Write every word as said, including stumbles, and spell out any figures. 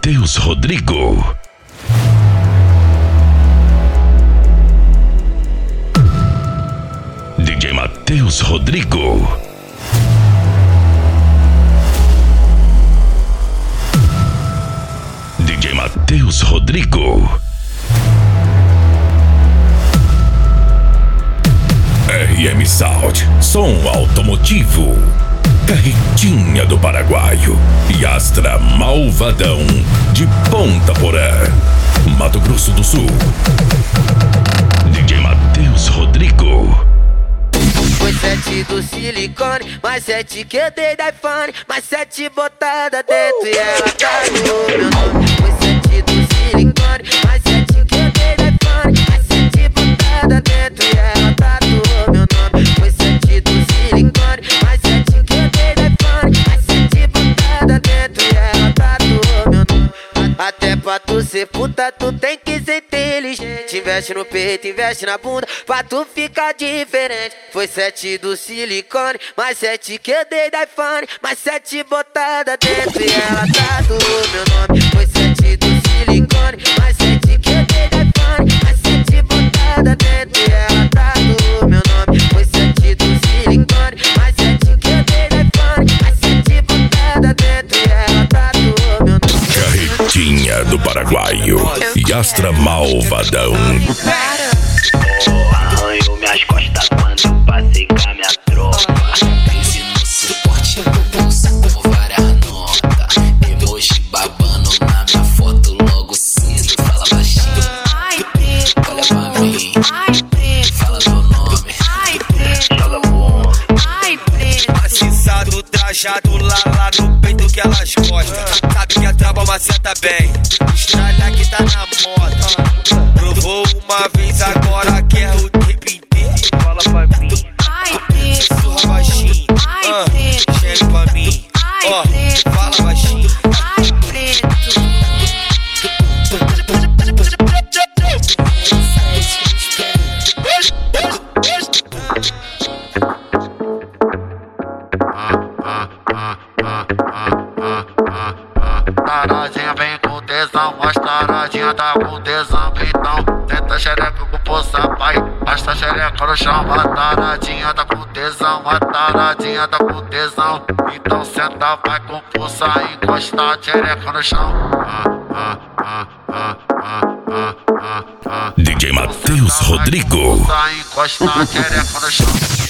Matheus Rodrigo. D J Matheus Rodrigo. D J Matheus Rodrigo. R M Sound, som automotivo. Carretinha do Paraguaio e Astra Malvadão de Ponta Porã, Mato Grosso do Sul. D J Matheus Rodrigo. Foi sete do silicone, mais sete que eu dei da iPhone, mais sete botada dentro e ela tá no meu nome. Foi sete do silicone, mais sete que eu dei da iPhone, mais sete botada dentro e ela tá no meu nome. Foi sete do silicone, mais sete que eu dei da iPhone, mais sete botada dentro e ela tá no meu nome. Até pra tu ser puta, tu tem que ser inteligente. Investe no peito, investe na bunda, pra tu ficar diferente. Foi sete do silicone, mais sete que eu dei da iPhone, mais sete botada dentro e ela tá do meu nome. Foi sete do silicone, mais sete que eu dei da iPhone, mais sete botada dentro e ela tá do meu nome. Foi sete do silicone, mais sete que eu dei da iPhone, mais sete botada dentro e ela tá do meu nome. Carretinha do Paraguaio e Astra Malvadão. Oh, arranho minhas costas quando eu passei com a minha tropa. Crise no suporte, bolsa com várias notas. Emoji babando na minha foto logo cedo. Fala baixinho, olha pra mim, fala meu nome, joga pro homem. Maciçado, trajado lá, lá no peito que elas gostam. Sabe que a traba maceta bem, estrada que tá na moda. Provou uma vez, agora quer o tempo inteiro. Fala pra mim, sussurra baixinho, ah, geme pra mim, ó, oh, fala baixinho. Taradinha vem com tesão, mas taradinha tá com tesão. Então senta xereca com poça, pai, basta xereca no chão. A taradinha tá com tesão, a taradinha tá com tesão. Então senta, vai com poça, encosta a xereca no chão. D J Matheus Rodrigo. Encosta a xereca no chão.